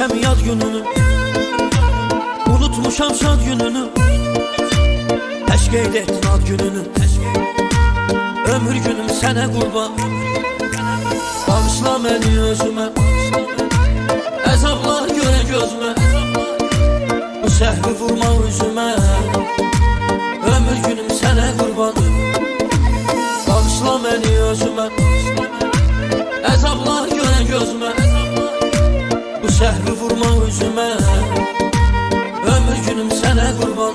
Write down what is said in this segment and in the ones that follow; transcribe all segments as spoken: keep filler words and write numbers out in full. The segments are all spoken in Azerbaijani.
Görmüşəm yad gününü, unutmuşam şad gününü. Təşq eyd etdin ad gününü, ömür günüm sənə qurban. Bağışla məni özümə, əzablar görə gözümə. Bu səhvi vurma üzümə, ömür günüm sənə qurban. Bağışla məni özümə, əzablar görə gözümə. Bu səhvi vurma üzümə, ömür günüm sənə qurban.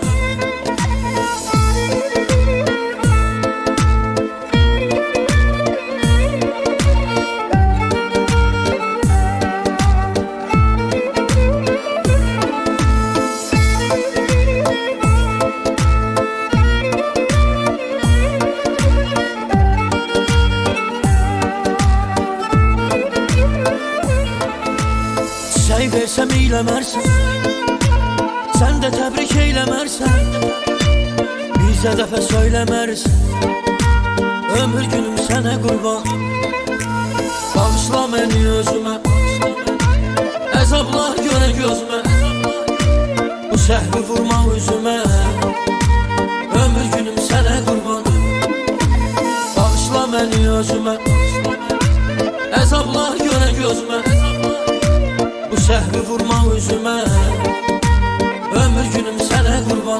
Çiçək versəm eyləmərsən, sən də təbrik eyləmərsən. Bizə dəfə söyləmərsən, ömür günüm sənə qurban. Bağışla məni özümə, əzablar görə gözümə. Bu səhvi vurma üzümə, ömür günüm sənə qurban. Bağışla məni özümə, əzablar görə gözümə. Bu səhvi vurma üzümə, ömür günüm sənə qurban.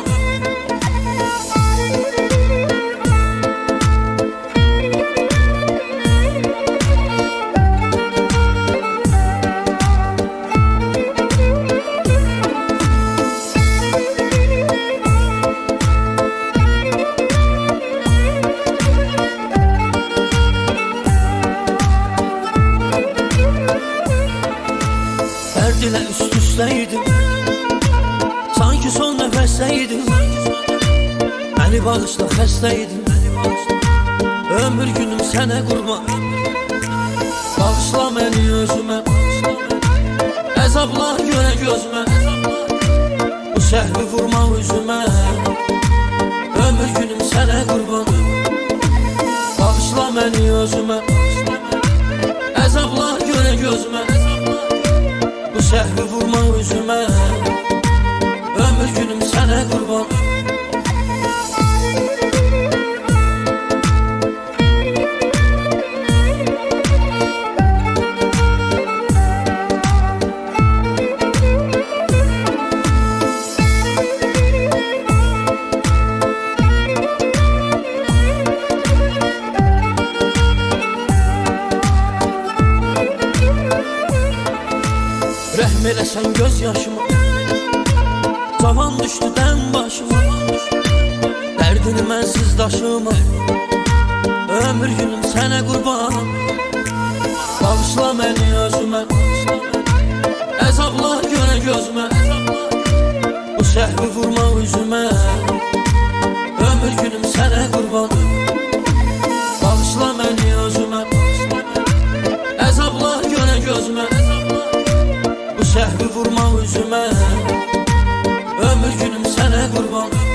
Dərdilə üst-üstə idim, sanki son nəfəsdə idim. Məni bağışla xəstə idim, ömür günüm sənə qurban. Bağışla məni özümə, əzablar görə gözümə. Bu səhvi vurma üzümə, ömür günüm sənə qurban. Bağışla məni özümə, əzablar görə gözümə. Bu səhvi vurma üzümə, ömür günüm sənə qurban. Rəhm eləsən göz yaşıma, cavan düşdü dən başıma. Dərdini mənsiz daşıma, ömür günüm sənə qurban. Bağışla məni özümə, əzablar görə gözümə. Bu səhvi vurma üzümə, ömür günüm sənə qurban. Bağışla məni özümə, əzablar görə gözümə. Bu səhvi vurma üzümə, ömür günüm sənə qurban.